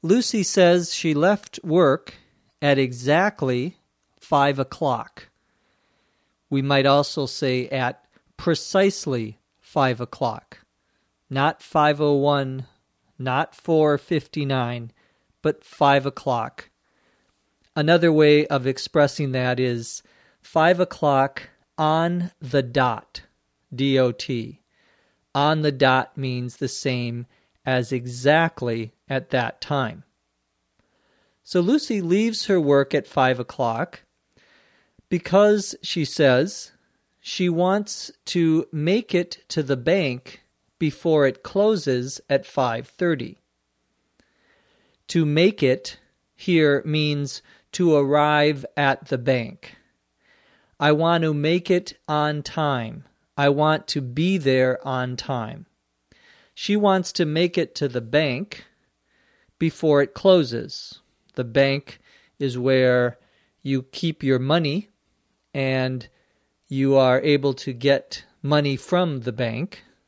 Lucy says she left work at exactly 5 o'clock. We might also say at precisely 5 o'clock. Not 5:01, not 4:59, but 5 o'clock. Another way of expressing that is 5 o'clock on the dot, D-O-T. On the dot means the same as exactly at that time. So Lucy leaves her work at 5 o'clock because, she says, she wants to make it to the bank before it closes at 5:30. To make it here means to arrive at the bank. I want to make it on time. I want to be there on time. She wants to make it to the bank before it closes. The bank is where you keep your money and you are able to get money from the bank.